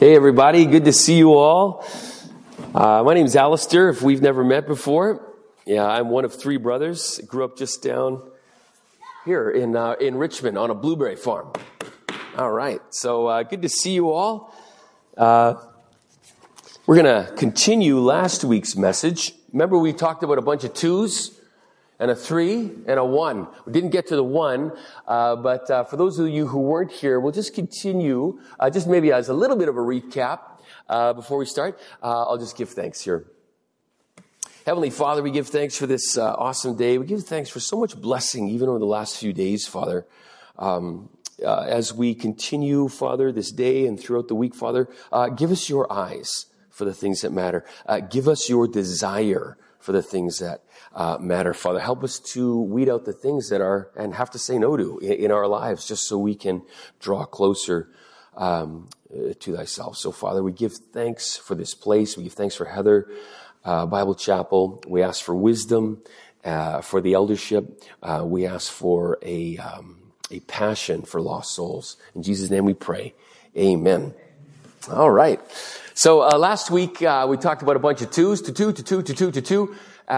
Hey everybody, good to see you all. My name's Alistair, if we've never met before. Yeah, I'm one of three brothers. Grew up just down here in Richmond on a blueberry farm. All right, so good to see you all. We're going to continue last week's message. Remember we talked about a bunch of twos and a 3 and a 1. We didn't get to the 1, but for those of you who weren't here, we'll just continue, just maybe as a little bit of a recap before we start. I'll just give thanks here. Heavenly Father, we give thanks for this awesome day. We give thanks for so much blessing, even over the last few days, Father. As we continue, Father, this day and throughout the week, Father, give us your eyes for the things that matter. Give us your desire for the things that matter, Father. Help us to weed out the things that are and have to say no to in our lives, just so we can draw closer to thyself. So, Father, we give thanks for this place. We give thanks for Heather Bible Chapel. We ask for wisdom for the eldership. We ask for a passion for lost souls. In Jesus' name we pray. Amen. All right. So last week we talked about a bunch of twos, to two.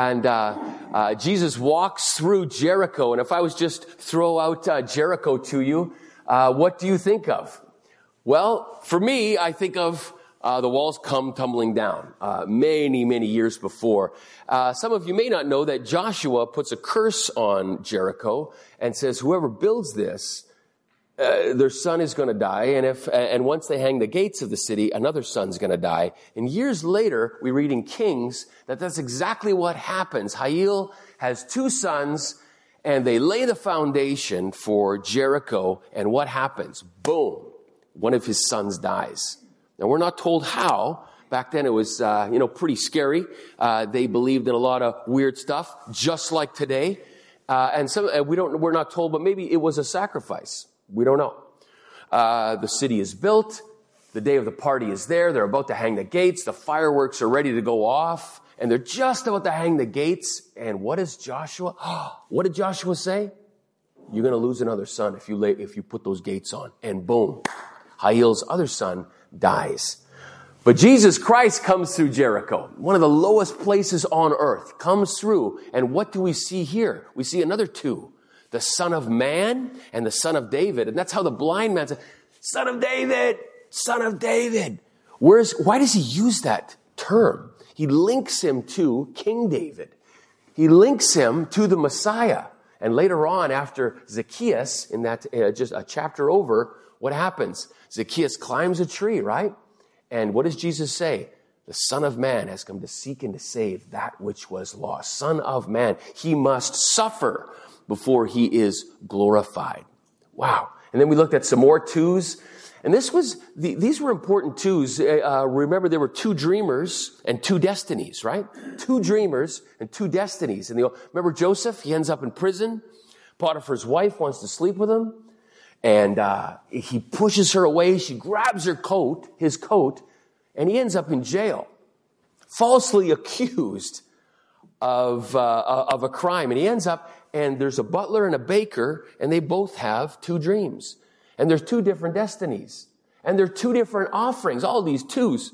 And Jesus walks through Jericho. And if I was just throw out Jericho to you, what do you think of? Well, for me, I think of the walls come tumbling down many years before. Some of you may not know that Joshua puts a curse on Jericho and says, whoever builds this, their son is going to die, and once they hang the gates of the city, another son's going to die. And years later, we read in Kings that that's exactly what happens. Hiel has 2 sons, and they lay the foundation for Jericho, and what happens? Boom! One of his sons dies. Now, we're not told how. Back then, it was, pretty scary. They believed in a lot of weird stuff, just like today. We're not told, but maybe it was a sacrifice. We don't know. The city is built. The day of the party is there. They're about to hang the gates. The fireworks are ready to go off. And they're just about to hang the gates. And what did Joshua say? You're going to lose another son if you put those gates on. And boom, Hiel's other son dies. But Jesus Christ comes through Jericho, one of the lowest places on earth, comes through. And what do we see here? We see another 2. The Son of Man and the Son of David. And that's how the blind man said, Son of David, Son of David. Why does he use that term? He links him to King David. He links him to the Messiah. And later on, after Zacchaeus, in that just a chapter over, what happens? Zacchaeus climbs a tree, right? And what does Jesus say? The Son of Man has come to seek and to save that which was lost. Son of Man, he must suffer before he is glorified. Wow. And then we looked at some more 2s. And these were important 2s. Remember, there were 2 dreamers and 2 destinies, right? 2 dreamers and 2 destinies. And remember Joseph? He ends up in prison. Potiphar's wife wants to sleep with him. And he pushes her away. She grabs his coat, and he ends up in jail, falsely accused of a crime. And he ends up, and there's a butler and a baker, and they both have 2 dreams. And there's 2 different destinies. And there are 2 different offerings, all these 2s.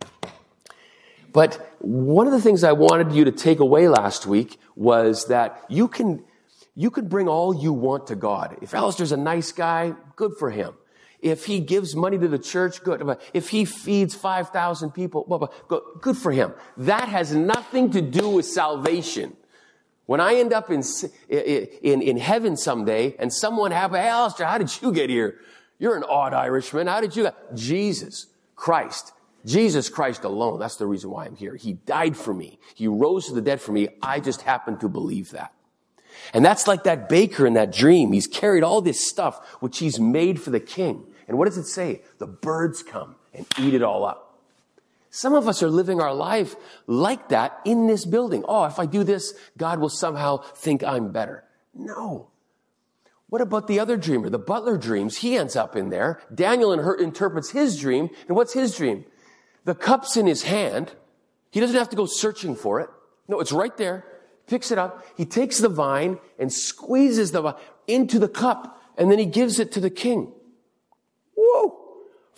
But one of the things I wanted you to take away last week was that you can bring all you want to God. If Alistair's a nice guy, good for him. If he gives money to the church, good. If he feeds 5,000 people, good for him. That has nothing to do with salvation. When I end up in heaven someday and someone hey, Alistair, how did you get here? You're an odd Irishman. How did you get? Jesus Christ alone. That's the reason why I'm here. He died for me. He rose to the dead for me. I just happen to believe that. And that's like that baker in that dream. He's carried all this stuff which he's made for the king. And what does it say? The birds come and eat it all up. Some of us are living our life like that in this building. Oh, if I do this, God will somehow think I'm better. No. What about the other dreamer? The butler dreams. He ends up in there. Daniel interprets his dream. And what's his dream? The cup's in his hand. He doesn't have to go searching for it. No, it's right there. Picks it up. He takes the vine and squeezes the vine into the cup. And then he gives it to the king. Whoa!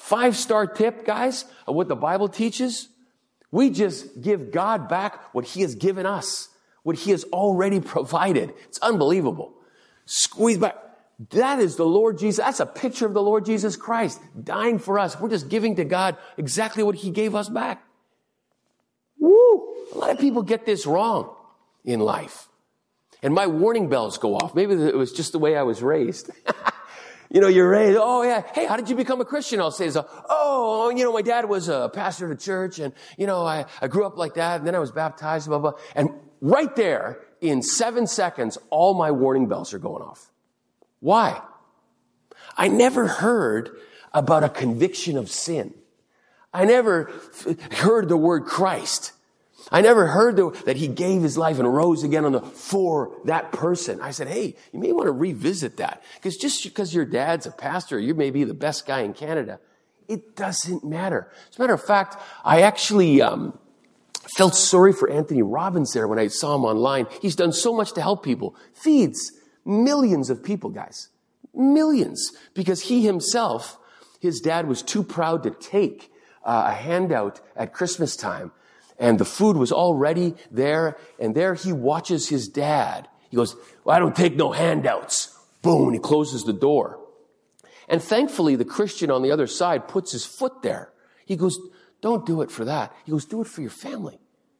5-star tip, guys, of what the Bible teaches. We just give God back what he has given us, what he has already provided. It's unbelievable. Squeeze back. That is the Lord Jesus. That's a picture of the Lord Jesus Christ dying for us. We're just giving to God exactly what he gave us back. Woo! A lot of people get this wrong in life. And my warning bells go off. Maybe it was just the way I was raised. You're raised, oh yeah, hey, how did you become a Christian? I'll say, my dad was a pastor at a church, and, I grew up like that, and then I was baptized, blah, blah. And right there, in 7 seconds, all my warning bells are going off. Why? I never heard about a conviction of sin. I never heard the word Christ. I never heard that he gave his life and rose again for that person. I said, hey, you may want to revisit that. Because just because your dad's a pastor, you may be the best guy in Canada, it doesn't matter. As a matter of fact, I actually felt sorry for Anthony Robbins there when I saw him online. He's done so much to help people. Feeds millions of people, guys. Millions. Because he himself, his dad was too proud to take a handout at Christmas time. And the food was already there. And there he watches his dad. He goes, well, I don't take no handouts. Boom. And he closes the door. And thankfully, the Christian on the other side puts his foot there. He goes, don't do it for that. He goes, do it for your family.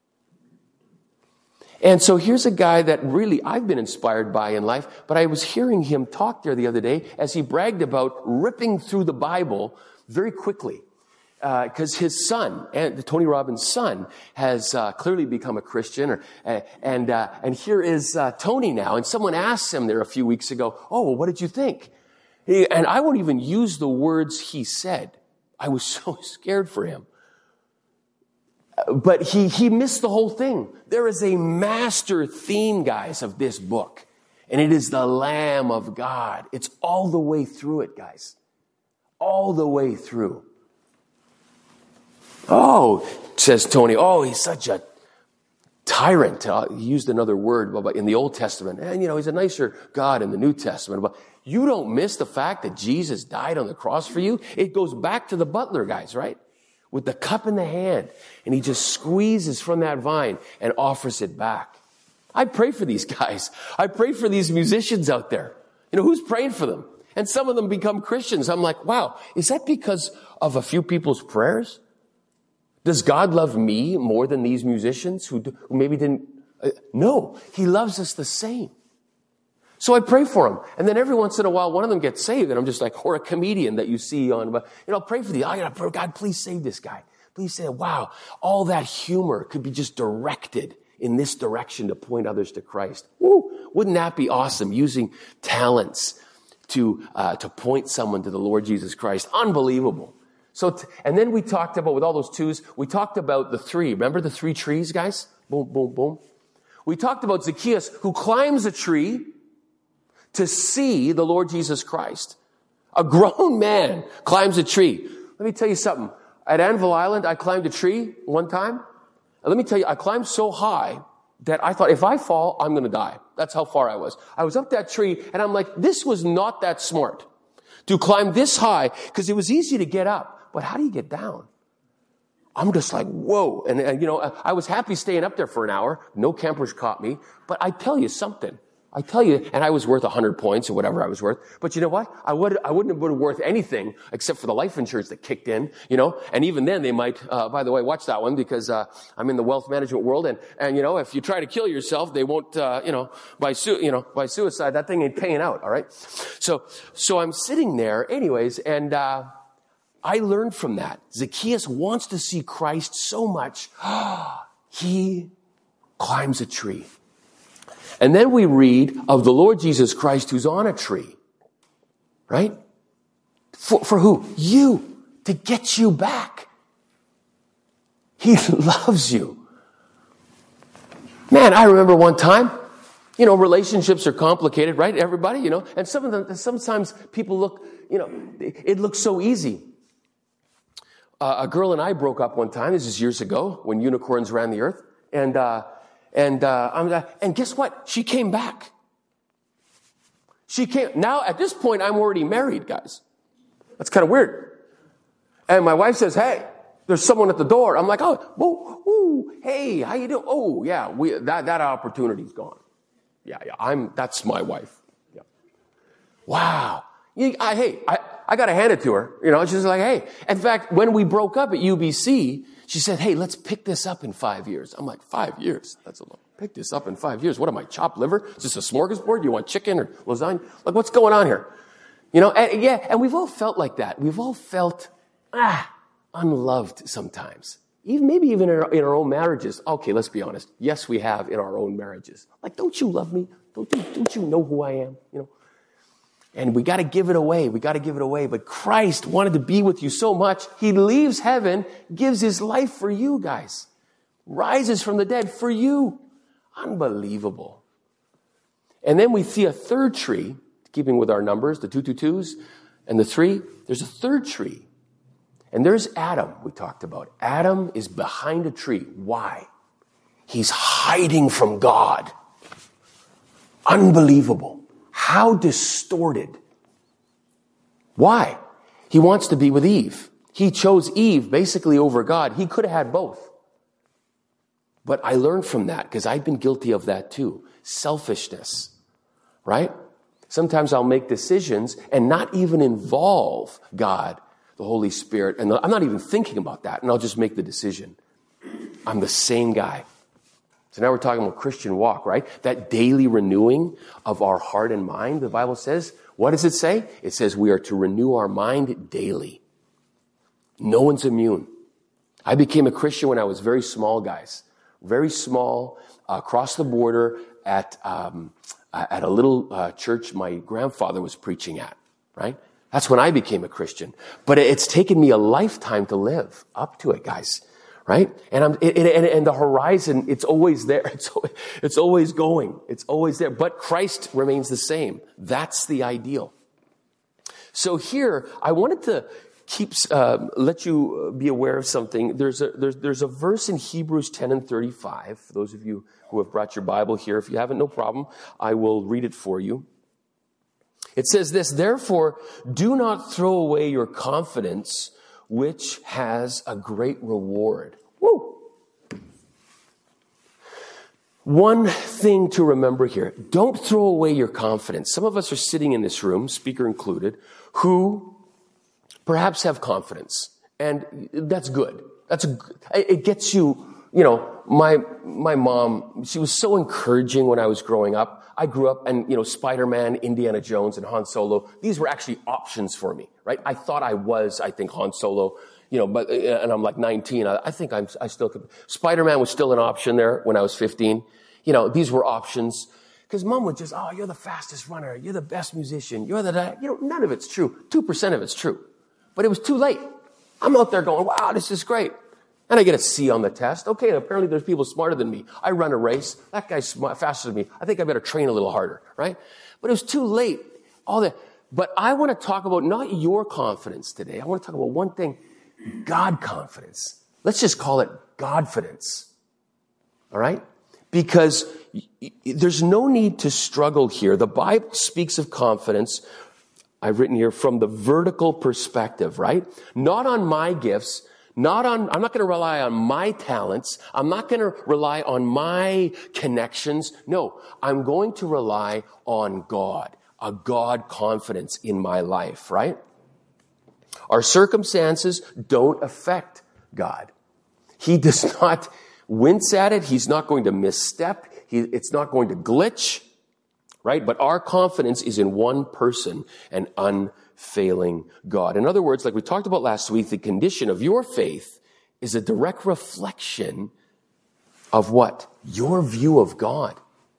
And so here's a guy that really I've been inspired by in life, but I was hearing him talk there the other day as he bragged about ripping through the Bible very quickly. Because his son, Tony Robbins' son, has clearly become a Christian. And here is Tony now. And someone asked him there a few weeks ago, oh, well, what did you think? And I won't even use the words he said. I was so scared for him. But he missed the whole thing. There is a master theme, guys, of this book. And it is the Lamb of God. It's all the way through it, guys. All the way through. Oh, says Tony, he's such a tyrant. He used another word in the Old Testament. And, he's a nicer God in the New Testament. But you don't miss the fact that Jesus died on the cross for you. It goes back to the butler, guys, right? With the cup in the hand. And he just squeezes from that vine and offers it back. I pray for these guys. I pray for these musicians out there. Who's praying for them? And some of them become Christians. I'm like, wow, is that because of a few people's prayers? Does God love me more than these musicians who maybe didn't? No, he loves us the same. So I pray for them. And then every once in a while, one of them gets saved. And I'm just like, or a comedian that you see on, pray for God, please save this guy. Please say, wow, all that humor could be just directed in this direction to point others to Christ. Woo, wouldn't that be awesome? Using talents to point someone to the Lord Jesus Christ. Unbelievable. So, and then we talked about, with all those twos, we talked about the three. Remember the 3 trees, guys? Boom, boom, boom. We talked about Zacchaeus, who climbs a tree to see the Lord Jesus Christ. A grown man climbs a tree. Let me tell you something. At Anvil Island, I climbed a tree one time. And let me tell you, I climbed so high that I thought, if I fall, I'm going to die. That's how far I was. I was up that tree, and I'm like, this was not that smart to climb this high, because it was easy to get up. But how do you get down? I'm just like, whoa. And I was happy staying up there for an hour. No campers caught me. But I tell you something. And I was worth 100 points or whatever I was worth. But you know what? I wouldn't have been worth anything except for the life insurance that kicked in, And even then they might, by the way, watch that one, because I'm in the wealth management world. And if you try to kill yourself, they won't, by suicide, that thing ain't paying out. All right. So I'm sitting there anyways, and I learned from that. Zacchaeus wants to see Christ so much, he climbs a tree. And then we read of the Lord Jesus Christ who's on a tree, right? For who? You, to get you back. He loves you. Man, I remember one time, relationships are complicated, right? Everybody, and sometimes people look, it looks so easy. A girl and I broke up one time. This is years ago when unicorns ran the earth. And guess what? She came back. Now, at this point, I'm already married, guys. That's kind of weird. And my wife says, hey, there's someone at the door. I'm like, oh, whoa, whoa, hey, how you doing? Oh, yeah, that opportunity's gone. Yeah, that's my wife. Yeah. Wow. I got to hand it to her. She's like, hey. In fact, when we broke up at UBC, she said, hey, let's pick this up in 5 years. I'm like, 5 years? That's a lot. Pick this up in 5 years. What am I, chopped liver? Is this a smorgasbord? You want chicken or lasagna? Like, what's going on here? And we've all felt like that. We've all felt, unloved sometimes. Maybe even in our own marriages. Okay, let's be honest. Yes, we have in our own marriages. Like, don't you love me? Don't you know who I am? And we got to give it away. But Christ wanted to be with you so much, he leaves heaven, gives his life for you guys. Rises from the dead for you. Unbelievable. And then we see a third tree, keeping with our numbers, the 222s and the 3. There's a third tree. And there's Adam, we talked about. Adam is behind a tree. Why? He's hiding from God. Unbelievable. How distorted. Why? He wants to be with Eve. He chose Eve basically over God. He could have had both. But I learned from that because I've been guilty of that too. Selfishness. Right? Sometimes I'll make decisions and not even involve God, the Holy Spirit. And I'm not even thinking about that. And I'll just make the decision. I'm the same guy. So now we're talking about Christian walk, right? That daily renewing of our heart and mind, the Bible says. What does it say? It says we are to renew our mind daily. No one's immune. I became a Christian when I was very small, guys. Very small, across the border at a little church my grandfather was preaching at, right? That's when I became a Christian. But it's taken me a lifetime to live up to it, guys. Right? And the horizon, it's always there. It's always going. It's always there. But Christ remains the same. That's the ideal. So here, I wanted to let you be aware of something. There's a verse in Hebrews 10 and 35. For those of you who have brought your Bible here, if you haven't, no problem. I will read it for you. It says this, therefore, do not throw away your confidence, which has a great reward. Woo! One thing to remember here. Don't throw away your confidence. Some of us are sitting in this room, speaker included, who perhaps have confidence. And that's good. It gets you, my mom, she was so encouraging when I was growing up. I grew up and, Spider-Man, Indiana Jones, and Han Solo, these were actually options for me, right? I thought I think Han Solo, and I'm like 19. I think I still could. Spider-Man was still an option there when I was 15. These were options. Because mom would just, you're the fastest runner. You're the best musician. You're none of it's true. 2% of it's true. But it was too late. I'm out there going, wow, this is great. And I get a C on the test. Okay, and apparently there's people smarter than me. I run a race. That guy's faster than me. I think I better train a little harder, right? But it was too late. All that. But I want to talk about not your confidence today. I want to talk about one thing, God confidence. Let's just call it Godfidence. All right? Because there's no need to struggle here. The Bible speaks of confidence, I've written here, from the vertical perspective, right? Not on my gifts, I'm not going to rely on my talents. I'm not going to rely on my connections. No, I'm going to rely on God, a God confidence in my life, right? Our circumstances don't affect God. He does not wince at it. He's not going to misstep. It's not going to glitch, right? But our confidence is in one person, an unfailing God. In other words, like we talked about last week, the condition of your faith is a direct reflection of what? Your view of God.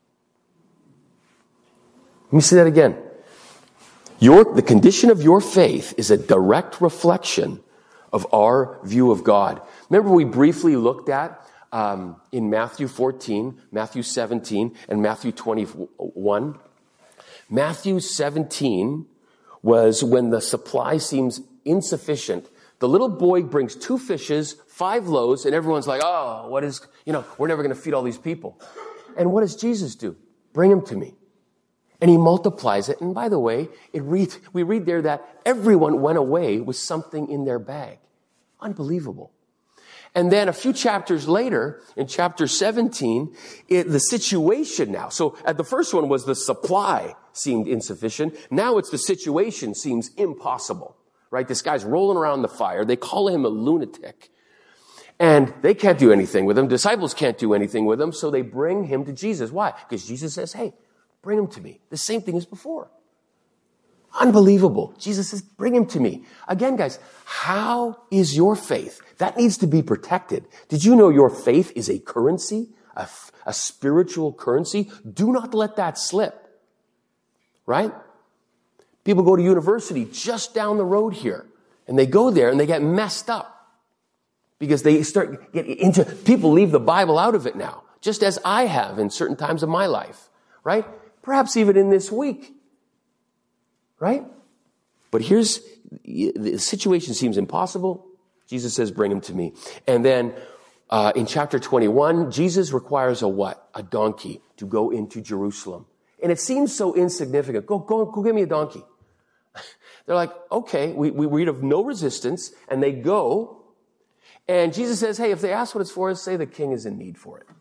Let me say that again. The condition of your faith is a direct reflection of our view of God. Remember we briefly looked at in Matthew 14, Matthew 17, and Matthew 21. Matthew 17 was when the supply seems insufficient. The little boy brings 2 fishes, 5 loaves, and everyone's like, we're never going to feed all these people. And what does Jesus do? Bring them to me. And he multiplies it. And by the way, we read there that everyone went away with something in their bag. Unbelievable. And then a few chapters later, in chapter 17, the situation now. So at the first one was the supply seemed insufficient. Now it's the situation seems impossible, right? This guy's rolling around the fire. They call him a lunatic. And they can't do anything with him. Disciples can't do anything with him. So they bring him to Jesus. Why? Because Jesus says, hey, bring him to me. The same thing as before. Unbelievable. Jesus says, bring him to me. Again, guys, how is your faith? That needs to be protected. Did you know your faith is a currency, a spiritual currency? Do not let that slip. Right? People go to university just down the road here, and they go there and they get messed up because they start getting into, people leave the Bible out of it now, just as I have in certain times of my life. Right? Perhaps even in this week. Right? But here's, the situation seems impossible. Jesus says, bring him to me. And then in chapter 21, Jesus requires a what? A donkey to go into Jerusalem. And it seems so insignificant. Go get me a donkey. They're like, okay, we read of no resistance, and they go. And Jesus says, hey, if they ask what it's for, say the king is in need for it.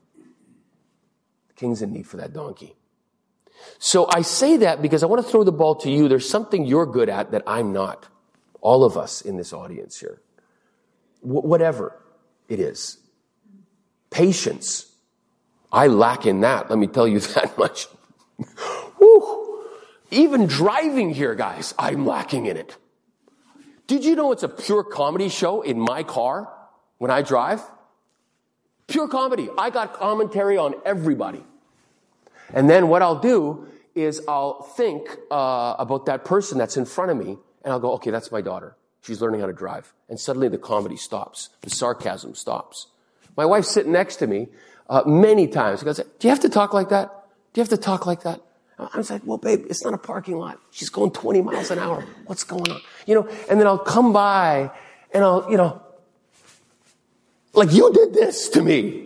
The king's in need for that donkey. So I say that because I want to throw the ball to you. There's something you're good at that I'm not. All of us in this audience here. Whatever it is. Patience. I lack in that. Let me tell you that much. Woo. Even driving here, guys, I'm lacking in it. Did you know it's a pure comedy show in my car when I drive? Pure comedy. I got commentary on everybody. And then what I'll do is I'll think about that person that's in front of me, and I'll go, okay, that's my daughter. She's learning how to drive. And suddenly the comedy stops. The sarcasm stops. My wife's sitting next to me many times. She goes, do you have to talk like that? Do you have to talk like that? I was like, well, babe, it's not a parking lot. She's going 20 miles an hour. What's going on? And then I'll come by and I'll, like you did this to me,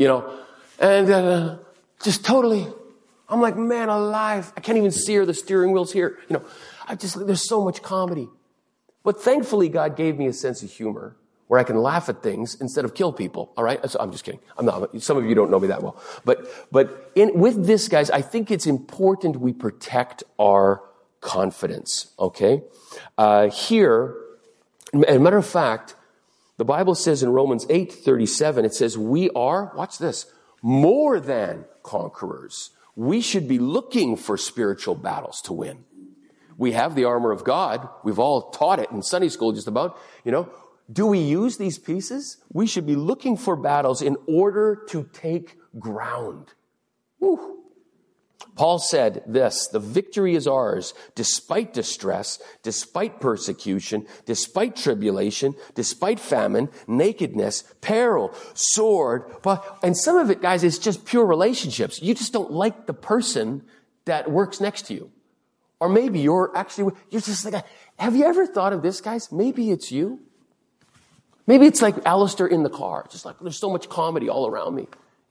and just totally, I'm like, man alive. I can't even see her. The steering wheel's here. There's so much comedy. But thankfully, God gave me a sense of humor where I can laugh at things instead of kill people. All right? So I'm just kidding. I'm not. Some of you don't know me that well. But with this, guys, I think it's important we protect our confidence. Okay? Here, as a matter of fact, the Bible says in Romans 8:37, it says, we are, watch this, more than conquerors. We should be looking for spiritual battles to win. We have the armor of God. We've all taught it in Sunday school just about, Do we use these pieces? We should be looking for battles in order to take ground. Woo. Paul said this, the victory is ours despite distress, despite persecution, despite tribulation, despite famine, nakedness, peril, sword. And some of it, guys, is just pure relationships. You just don't like the person that works next to you. Or maybe you're just like, have you ever thought of this, guys? Maybe it's you. Maybe it's like Alistair in the car. Just like there's so much comedy all around me,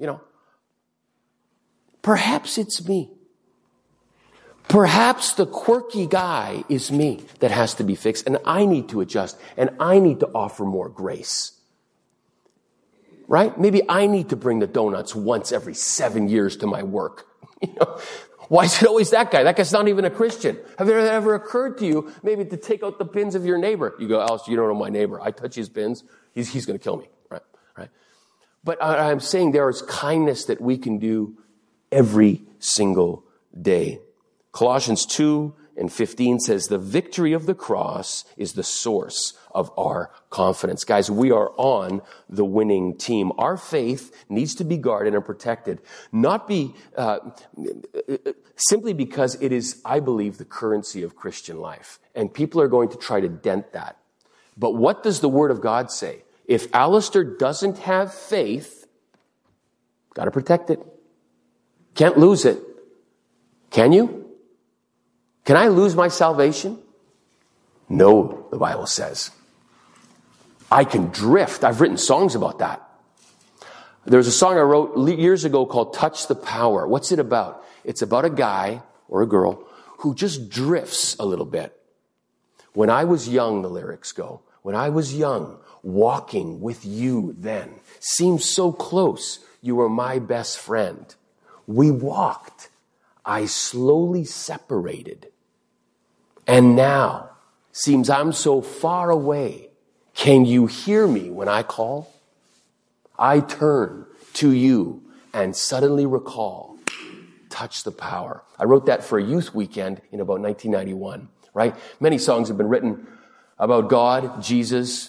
Perhaps it's me. Perhaps the quirky guy is me that has to be fixed, and I need to adjust, and I need to offer more grace. Right? Maybe I need to bring the donuts once every 7 years to my work. Why is it always that guy? That guy's not even a Christian. Have it ever occurred to you maybe to take out the pins of your neighbor? You go, Alice, you don't know my neighbor. I touch his pins. He's going to kill me. Right? But I'm saying there is kindness that we can do every single day. Colossians 2:15 says, the victory of the cross is the source of our confidence. Guys, we are on the winning team. Our faith needs to be guarded and protected, not simply because it is, I believe, the currency of Christian life. And people are going to try to dent that. But what does the Word of God say? If Alistair doesn't have faith, got to protect it. Can't lose it. Can you? Can I lose my salvation? No, the Bible says. I can drift. I've written songs about that. There's a song I wrote years ago called Touch the Power. What's it about? It's about a guy or a girl who just drifts a little bit. When I was young, the lyrics go, when I was young, walking with you then. Seemed so close. You were my best friend. We walked. I slowly separated. And now, seems I'm so far away. Can you hear me when I call? I turn to you and suddenly recall, touch the power. I wrote that for a youth weekend in about 1991, right? Many songs have been written about God, Jesus,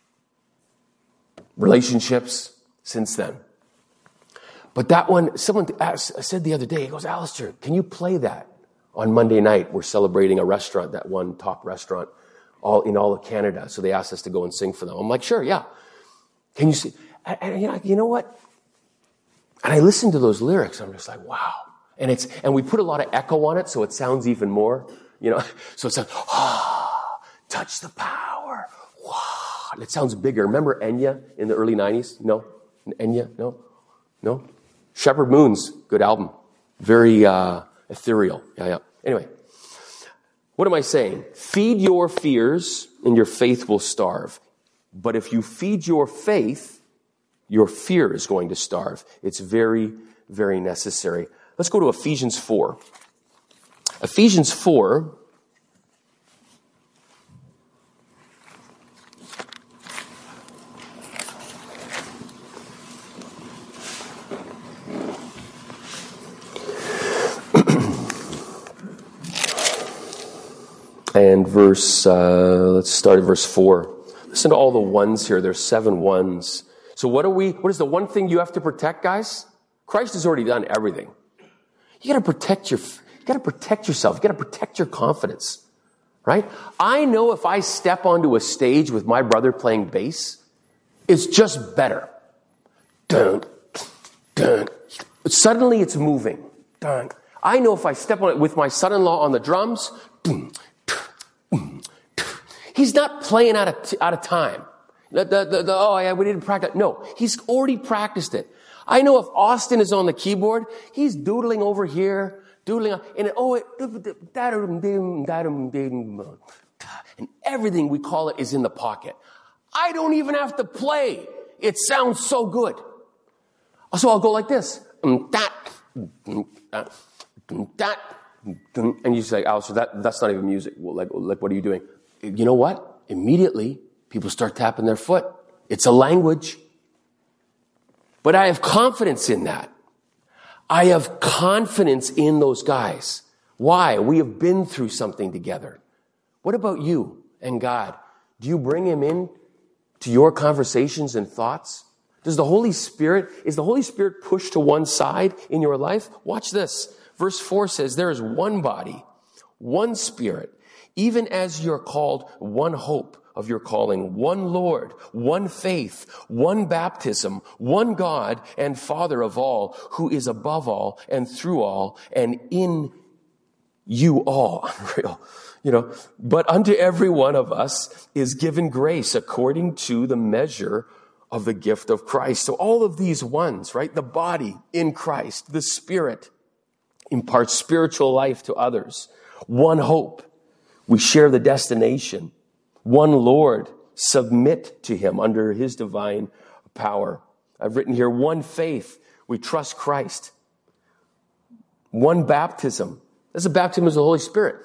relationships since then. But that one, someone said the other day, he goes, Alistair, can you play that? On Monday night, we're celebrating a restaurant, that one top restaurant in all of Canada. So they asked us to go and sing for them. I'm like, sure, yeah. Can you see? And you know what? And I listened to those lyrics. I'm just like, wow. And we put a lot of echo on it, so it sounds even more, So it sounds, touch the power. Wow. And it sounds bigger. Remember Enya in the early 90s? No? Enya? No? Shepherd Moon's good album. Very ethereal. Yeah. Anyway, what am I saying? Feed your fears and your faith will starve. But if you feed your faith, your fear is going to starve. It's very, very necessary. Let's go to Ephesians 4. Ephesians 4. And let's start at verse 4. Listen to all the ones here. There's 7 ones. So what is the one thing you have to protect, guys? Christ has already done everything. You gotta protect yourself. You gotta protect your confidence. Right? I know if I step onto a stage with my brother playing bass, it's just better. Dun, dun. Suddenly it's moving. Dun. I know if I step on it with my son-in-law on the drums, dun, he's not playing out of time. We didn't practice. No, he's already practiced it. I know if Austin is on the keyboard, he's doodling over here, and everything we call it is in the pocket. I don't even have to play. It sounds so good. So I'll go like this. And you say, Alistair, that's not even music. Well, like, what are you doing? You know what? Immediately, people start tapping their foot. It's a language. But I have confidence in that. I have confidence in those guys. Why? We have been through something together. What about you and God? Do you bring him in to your conversations and thoughts? Is the Holy Spirit pushed to one side in your life? Watch this. Verse 4 says, there is one body, one Spirit, even as you're called, one hope of your calling, one Lord, one faith, one baptism, one God and Father of all, who is above all and through all and in you all. Unreal. But unto every one of us is given grace according to the measure of the gift of Christ. So all of these ones, right? The body in Christ, the Spirit imparts spiritual life to others. One hope. We share the destination. One Lord. Submit to him under his divine power. I've written here, one faith. We trust Christ. One baptism. That's a baptism of the Holy Spirit.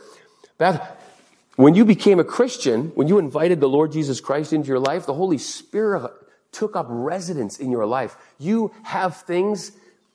When you became a Christian, when you invited the Lord Jesus Christ into your life, the Holy Spirit took up residence in your life. You have things,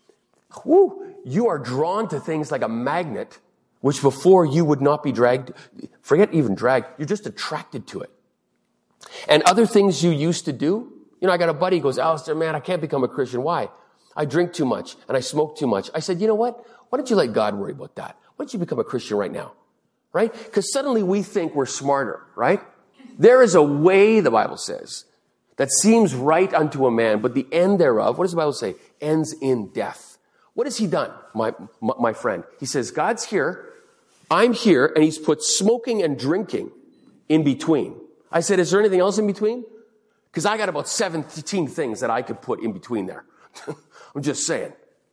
you are drawn to things like a magnet, which before you would not be dragged, forget even dragged, you're just attracted to it. And other things you used to do, I got a buddy who goes, Alistair, man, I can't become a Christian. Why? I drink too much and I smoke too much. I said, you know what? Why don't you let God worry about that? Why don't you become a Christian right now? Right? Because suddenly we think we're smarter, right? There is a way, the Bible says, that seems right unto a man, but the end thereof, what does the Bible say? Ends in death. What has he done, my friend? He says, God's here, I'm here, and he's put smoking and drinking in between. I said, is there anything else in between? Because I got about 17 things that I could put in between there. I'm just saying.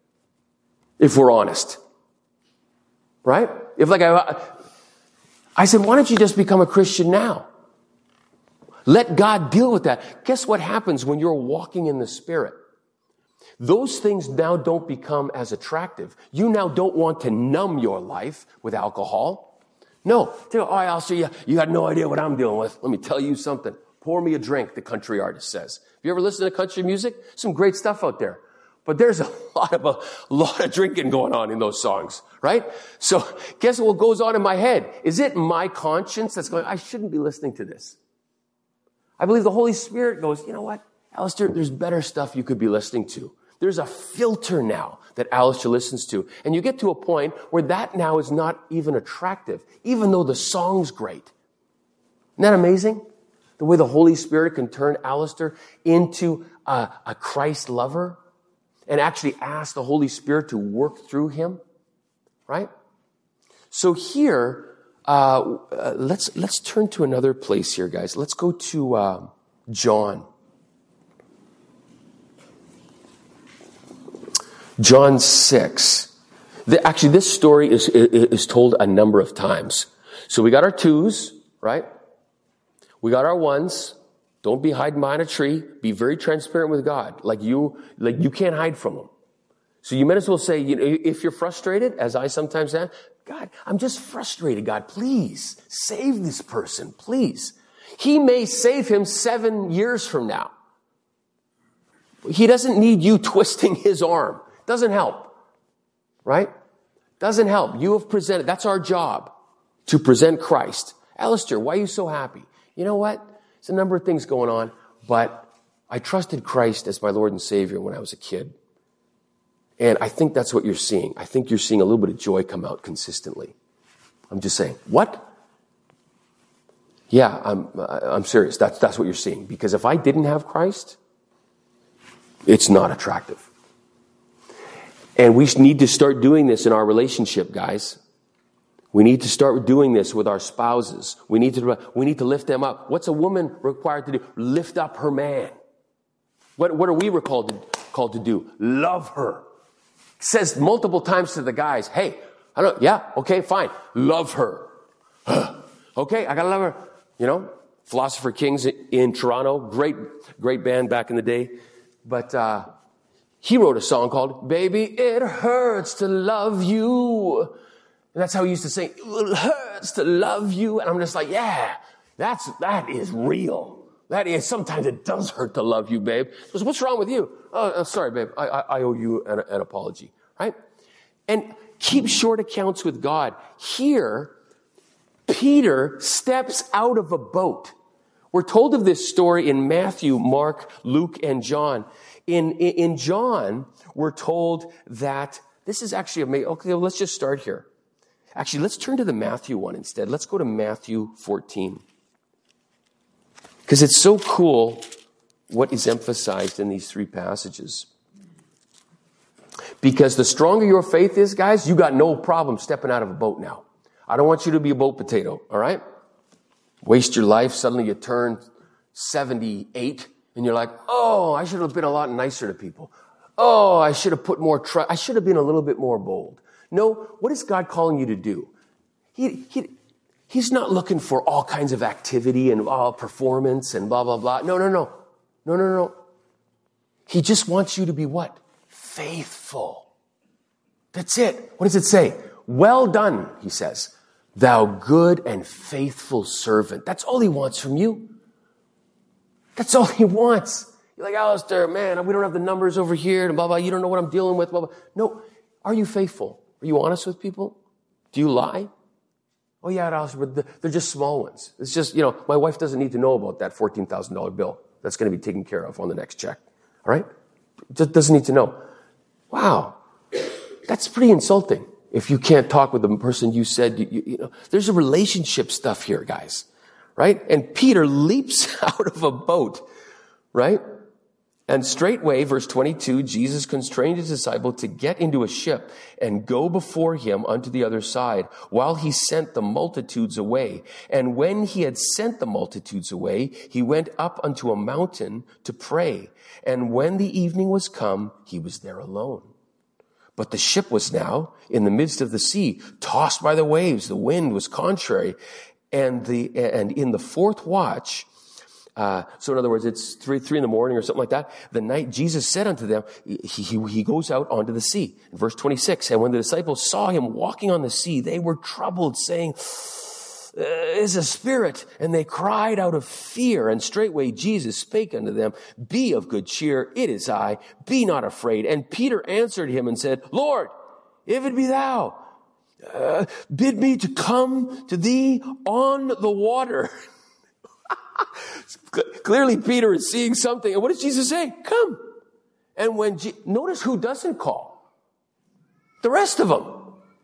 If we're honest. Right? I said, why don't you just become a Christian now? Let God deal with that. Guess what happens when you're walking in the Spirit? Those things now don't become as attractive. You now don't want to numb your life with alcohol. No. Alistair, you got no idea what I'm dealing with. Let me tell you something. Pour me a drink, the country artist says. Have you ever listened to country music? Some great stuff out there. But there's a lot of drinking going on in those songs, right? So guess what goes on in my head? Is it my conscience that's going, I shouldn't be listening to this? I believe the Holy Spirit goes, you know what, Alistair, there's better stuff you could be listening to. There's a filter now that Alistair listens to. And you get to a point where that now is not even attractive, even though the song's great. Isn't that amazing? The way the Holy Spirit can turn Alistair into a Christ lover and actually ask the Holy Spirit to work through him, right? So here, let's turn to another place here, guys. Let's go to John. John 6. Actually, this story is told a number of times. So we got our twos, right? We got our ones. Don't be hiding behind a tree. Be very transparent with God. Like you can't hide from him. So you might as well say, if you're frustrated, as I sometimes am, God, I'm just frustrated. God, please save this person, please. He may save him 7 years from now. He doesn't need you twisting his arm. Doesn't help, right? Doesn't help. You have presented. That's our job, to present Christ. Alistair, why are you so happy? You know what? There's a number of things going on, but I trusted Christ as my Lord and Savior when I was a kid. And I think that's what you're seeing. I think you're seeing a little bit of joy come out consistently. I'm just saying, what? Yeah, I'm serious. That's what you're seeing. Because if I didn't have Christ, it's not attractive. And we need to start doing this in our relationship, guys. We need to start doing this with our spouses. We need to lift them up. What's a woman required to do? Lift up her man. What are we called to do? Love her. It says multiple times to the guys, hey, okay, fine. Love her. Okay, I gotta love her. Philosopher Kings in Toronto, great band back in the day. But he wrote a song called Baby, It Hurts to Love You. And that's how he used to sing, it hurts to love you. And I'm just like, yeah, that is real. That is, sometimes it does hurt to love you, babe. He goes, what's wrong with you? Oh, sorry, babe. I owe you an apology, right? And keep short accounts with God. Here, Peter steps out of a boat. We're told of this story in Matthew, Mark, Luke, and John. In John, we're told that this is actually amazing. Okay, well, let's just start here. Actually, let's turn to the Matthew one instead. Let's go to Matthew 14. Because it's so cool what is emphasized in these three passages. Because the stronger your faith is, guys, you got no problem stepping out of a boat now. I don't want you to be a boat potato, all right? Waste your life. Suddenly you turn 78 and you're like, oh, I should have been a lot nicer to people. Oh, I should have put more trust. I should have been a little bit more bold. No, what is God calling you to do? He's not looking for all kinds of activity and performance and blah, blah, blah. No. He just wants you to be what? Faithful. That's it. What does it say? Well done, he says. Thou good and faithful servant. That's all he wants from you. That's all he wants. You're like, Alistair, man, we don't have the numbers over here and blah, blah. You don't know what I'm dealing with, blah, blah. No. Are you faithful? Are you honest with people? Do you lie? Oh, yeah, Alistair, but they're just small ones. It's just, my wife doesn't need to know about that $14,000 bill. That's going to be taken care of on the next check. All right? Just doesn't need to know. Wow. That's pretty insulting. If you can't talk with the person you said, there's a relationship stuff here, guys. Right? And Peter leaps out of a boat. Right? And straightway, verse 22, Jesus constrained his disciple to get into a ship and go before him unto the other side, while he sent the multitudes away. And when he had sent the multitudes away, he went up unto a mountain to pray. And when the evening was come, he was there alone. But the ship was now in the midst of the sea, tossed by the waves. The wind was contrary. And in the fourth watch, So in other words, it's 3 in the morning or something like that. The night Jesus said unto them, he goes out onto the sea. In verse 26, and when the disciples saw him walking on the sea, they were troubled, saying, is a spirit. And they cried out of fear. And straightway Jesus spake unto them, be of good cheer. It is I. Be not afraid. And Peter answered him and said, Lord, if it be thou, bid me to come to thee on the water. Clearly Peter is seeing something. And what does Jesus say? Come. And when notice who doesn't call. The rest of them.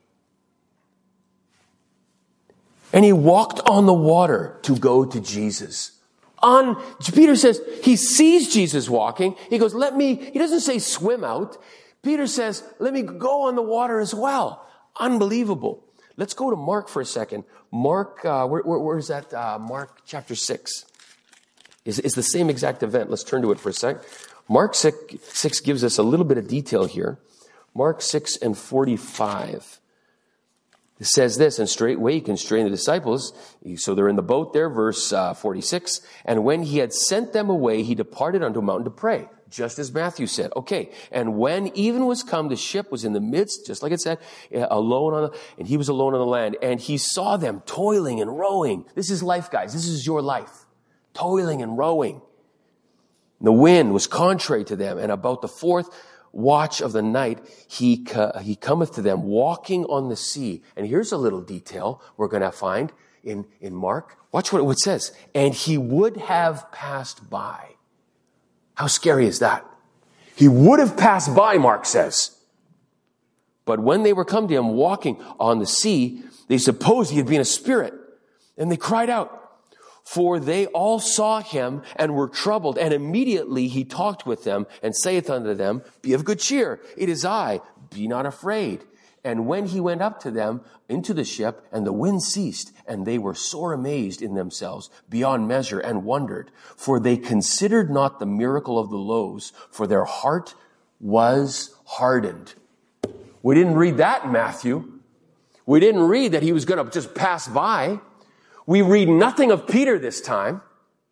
And he walked on the water to go to Jesus. Peter says, he sees Jesus walking. He goes, he doesn't say swim out. Peter says, let me go on the water as well. Unbelievable. Let's go to Mark for a second. Mark, where is that? Mark chapter 6. It's the same exact event. Let's turn to it for a sec. Mark 6 gives us a little bit of detail here. Mark 6 and 45. It says this, and straightway he constrained the disciples. So they're in the boat there, verse 46. And when he had sent them away, he departed unto a mountain to pray, just as Matthew said. Okay, and when even was come, the ship was in the midst, just like it said, and he was alone on the land. And he saw them toiling and rowing. This is life, guys. This is your life. Toiling and rowing. The wind was contrary to them, and about the fourth watch of the night, he cometh to them walking on the sea. And here's a little detail we're going to find in Mark. Watch what it says. And he would have passed by. How scary is that? He would have passed by, Mark says. But when they were come to him walking on the sea, they supposed he had been a spirit. And they cried out. For they all saw him and were troubled. And immediately he talked with them and saith unto them, be of good cheer. It is I. Be not afraid. And when he went up to them into the ship, and the wind ceased, and they were sore amazed in themselves beyond measure and wondered. For they considered not the miracle of the loaves, for their heart was hardened. We didn't read that in Matthew. We didn't read that he was going to just pass by. We read nothing of Peter this time.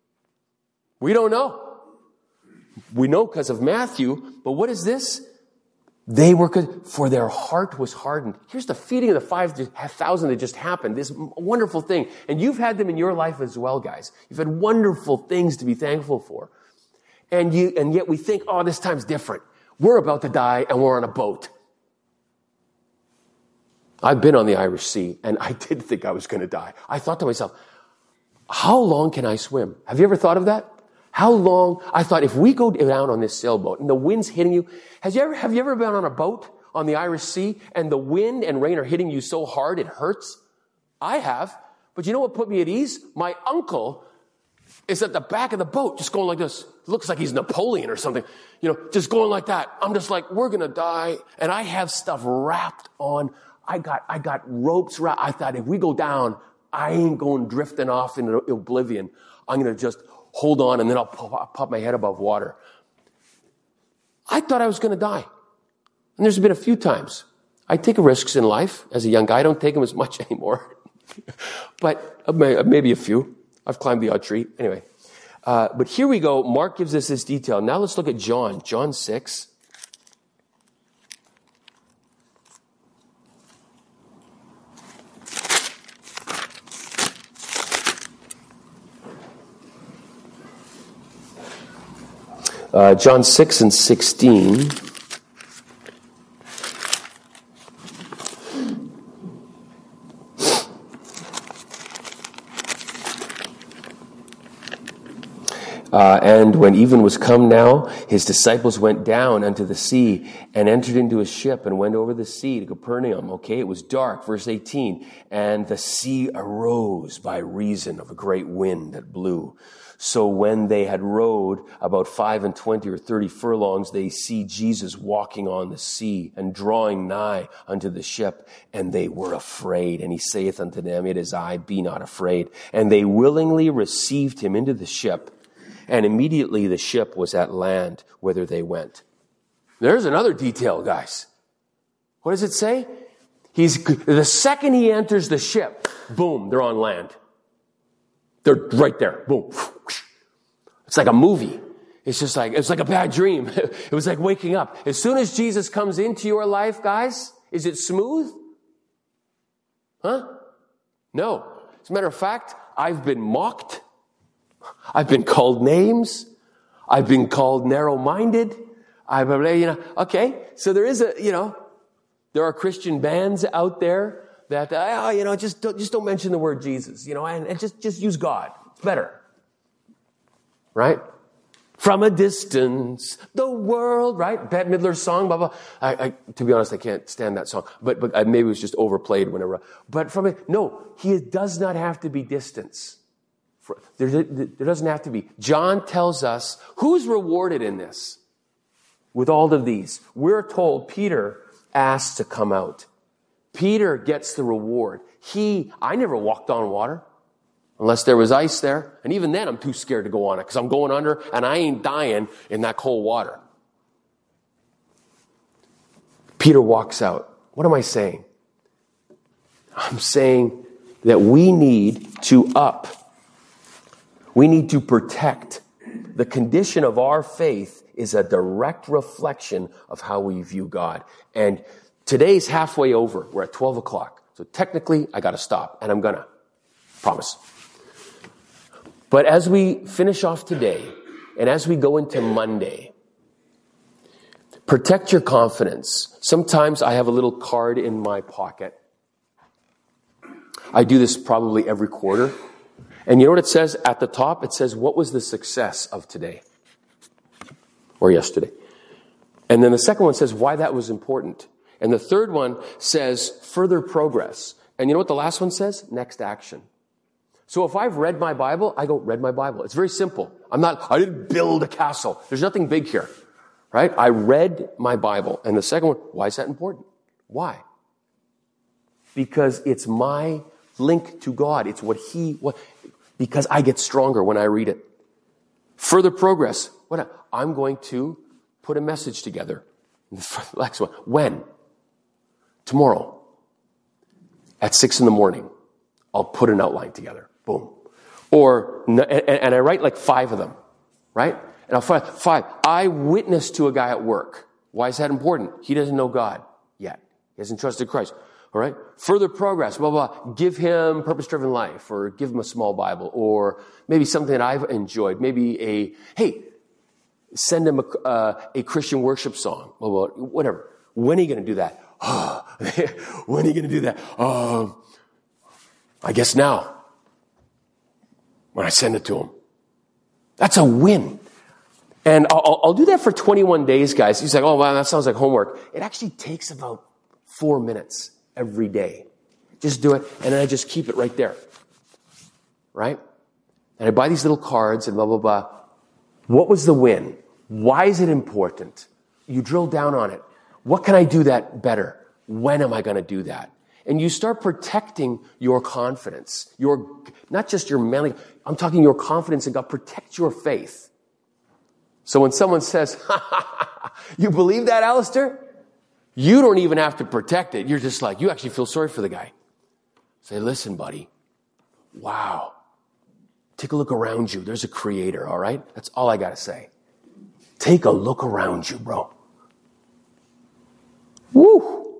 We don't know. We know because of Matthew, but what is this? For their heart was hardened. Here's the feeding of the 5,000 that just happened. This wonderful thing. And you've had them in your life as well, guys. You've had wonderful things to be thankful for. And yet we think, oh, this time's different. We're about to die and we're on a boat. I've been on the Irish Sea, and I did think I was going to die. I thought to myself, how long can I swim? Have you ever thought of that? How long? I thought, if we go down on this sailboat and the wind's hitting you, have you ever been on a boat on the Irish Sea and the wind and rain are hitting you so hard it hurts? I have. But you know what put me at ease? My uncle is at the back of the boat just going like this. It looks like he's Napoleon or something. Just going like that. I'm just like, we're going to die. And I have stuff wrapped on. I got ropes wrapped. I thought, if we go down, I ain't going drifting off into oblivion. I'm going to just hold on, and then I'll pop my head above water. I thought I was going to die. And there's been a few times. I take risks in life as a young guy. I don't take them as much anymore. But maybe a few. I've climbed the odd tree. Anyway. But here we go. Mark gives us this detail. Now let's look at John. John 6. John 6 and 16. And when even was come now, his disciples went down unto the sea and entered into a ship and went over the sea to Capernaum. Okay, it was dark, verse 18. And the sea arose by reason of a great wind that blew. So when they had rowed about 25 or 30 furlongs, they see Jesus walking on the sea and drawing nigh unto the ship, and they were afraid. And he saith unto them, it is I, be not afraid. And they willingly received him into the ship, and immediately the ship was at land whither they went. There's another detail, guys. What does it say? The second he enters the ship, boom, they're on land. They're right there. Boom. It's like a movie. It's like a bad dream. It was like waking up. As soon as Jesus comes into your life, guys, is it smooth? Huh? No. As a matter of fact, I've been mocked. I've been called names. I've been called narrow-minded. Okay. So there is there are Christian bands out there that, just don't mention the word Jesus, and just use God. It's better. Right? From a distance, the world, right? Bette Midler's song, blah, blah. To be honest, I can't stand that song, but maybe it was just overplayed whenever. But he does not have to be distance. There doesn't have to be. John tells us who's rewarded in this. With all of these, we're told Peter asked to come out. Peter gets the reward. I never walked on water unless there was ice there. And even then, I'm too scared to go on it because I'm going under and I ain't dying in that cold water. Peter walks out. What am I saying? I'm saying that we need to protect. The condition of our faith is a direct reflection of how we view God. And today's halfway over. We're at 12 o'clock. So technically, I got to stop. And I'm going to. Promise. But as we finish off today, and as we go into Monday, protect your confidence. Sometimes I have a little card in my pocket. I do this probably every quarter. And you know what it says at the top? It says, what was the success of today? Or yesterday. And then the second one says why that was important. And the third one says further progress. And you know what the last one says? Next action. So if I've read my Bible, I go, read my Bible. It's very simple. I didn't build a castle. There's nothing big here. Right? I read my Bible. And the second one, why is that important? Why? Because it's my link to God. It's because I get stronger when I read it. Further progress. I'm going to put a message together. Next one. When? Tomorrow. At 6 a.m, I'll put an outline together. Boom. And I write like 5 of them. Right? And I'll find 5. I witnessed to a guy at work. Why is that important? He doesn't know God yet. He hasn't trusted Christ. All right? Further progress, blah, blah. Give him Purpose-Driven Life, or give him a small Bible, or maybe something that I've enjoyed. Maybe send him a Christian worship song. Well, whatever. When are you going to do that? When are you going to do that? I guess now. When I send it to him. That's a win. And I'll do that for 21 days, guys. He's like, oh, wow, that sounds like homework. It actually takes about 4 minutes every day. Just do it, and then I just keep it right there. Right? And I buy these little cards and blah, blah, blah. What was the win? Why is it important? You drill down on it. What can I do that better? When am I going to do that? And you start protecting your confidence. Not just your manly, I'm talking your confidence in God. Protect your faith. So when someone says, you believe that, Alistair? You don't even have to protect it. You're just like, you actually feel sorry for the guy. Say, listen, buddy. Wow. Take a look around you. There's a creator, all right? That's all I got to say. Take a look around you, bro. Woo!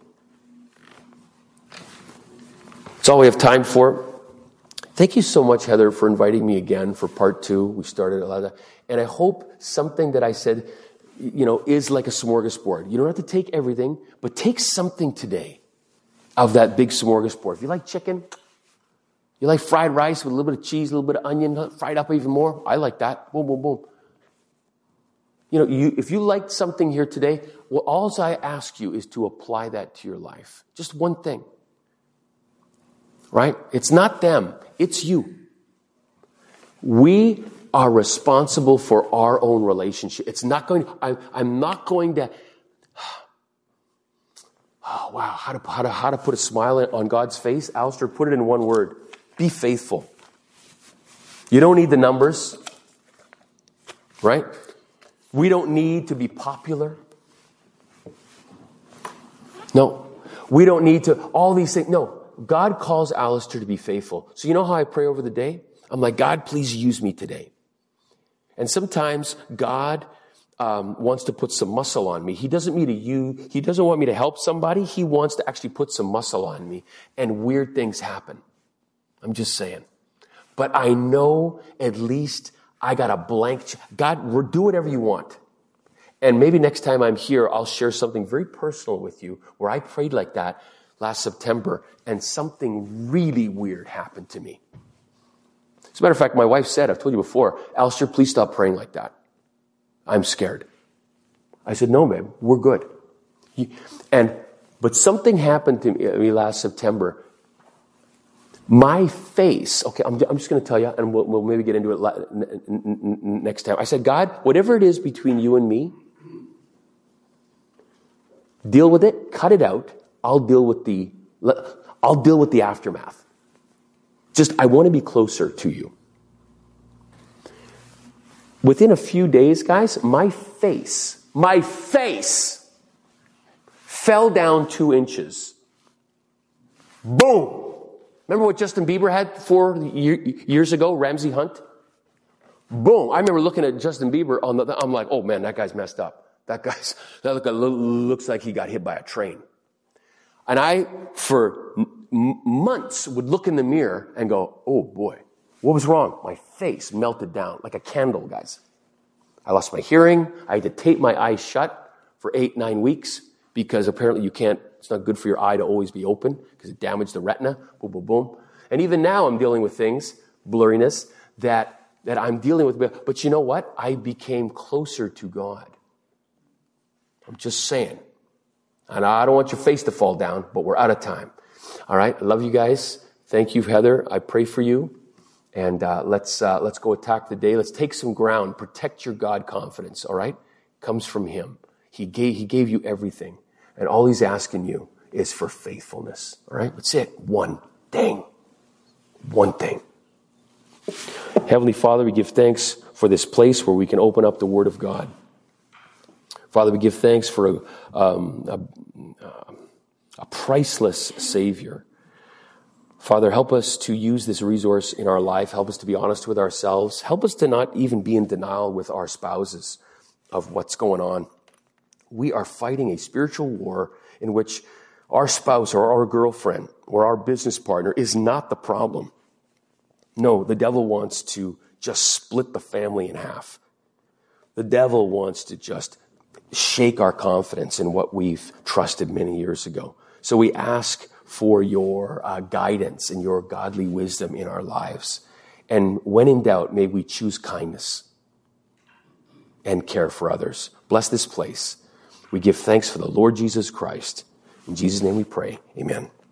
That's all we have time for. Thank you so much, Heather, for inviting me again for part 2. We started a lot of that. And I hope something that I said, is like a smorgasbord. You don't have to take everything, but take something today of that big smorgasbord. If you like chicken, you like fried rice with a little bit of cheese, a little bit of onion, fried up even more. I like that. Boom, boom, boom. If you liked something here today, well, all I ask you is to apply that to your life. Just one thing. Right? It's not them. It's you. We are responsible for our own relationship. I'm not going to, oh wow, how to put a smile on God's face? Alistair, put it in one word. Be faithful. You don't need the numbers. Right? We don't need to be popular. No. We don't need to, all these things. No. God calls Alistair to be faithful. So you know how I pray over the day? I'm like, God, please use me today. And sometimes God wants to put some muscle on me. He doesn't want me to help somebody. He wants to actually put some muscle on me. And weird things happen. I'm just saying. But I know at least I got a blank. God, do whatever you want. And maybe next time I'm here, I'll share something very personal with you where I prayed like that last September and something really weird happened to me. As a matter of fact, my wife said, I've told you before, Alistair, please stop praying like that. I'm scared. I said, no, babe, we're good. But something happened to me last September. My face, okay, I'm just going to tell you, and we'll maybe get into it next time. I said, God, whatever it is between you and me, deal with it, cut it out. I'll deal with the aftermath. I want to be closer to you. Within a few days, guys, my face fell down 2 inches. Boom! Remember what Justin Bieber had 4 years ago, Ramsey Hunt? Boom! I remember looking at Justin Bieber I'm like, oh man, that guy's messed up. That looks like he got hit by a train. And I, for months, would look in the mirror and go, oh boy, what was wrong? My face melted down like a candle, guys. I lost my hearing. I had to tape my eyes shut for 8-9 weeks because apparently it's not good for your eye to always be open because it damaged the retina. Boom, boom, boom. And even now I'm dealing with things, blurriness, that I'm dealing with. But you know what? I became closer to God. I'm just saying. And I don't want your face to fall down, but we're out of time. All right. I love you guys. Thank you, Heather. I pray for you. And let's go attack the day. Let's take some ground. Protect your God confidence. All right. Comes from Him. He gave you everything. And all He's asking you is for faithfulness. All right. That's it. One thing. Heavenly Father, we give thanks for this place where we can open up the Word of God. Father, we give thanks for a priceless Savior. Father, help us to use this resource in our life. Help us to be honest with ourselves. Help us to not even be in denial with our spouses of what's going on. We are fighting a spiritual war in which our spouse or our girlfriend or our business partner is not the problem. No, the devil wants to just split the family in half. The devil wants to just shake our confidence in what we've trusted many years ago. So we ask for your guidance and your godly wisdom in our lives. And when in doubt, may we choose kindness and care for others. Bless this place. We give thanks for the Lord Jesus Christ. In Jesus' name we pray. Amen.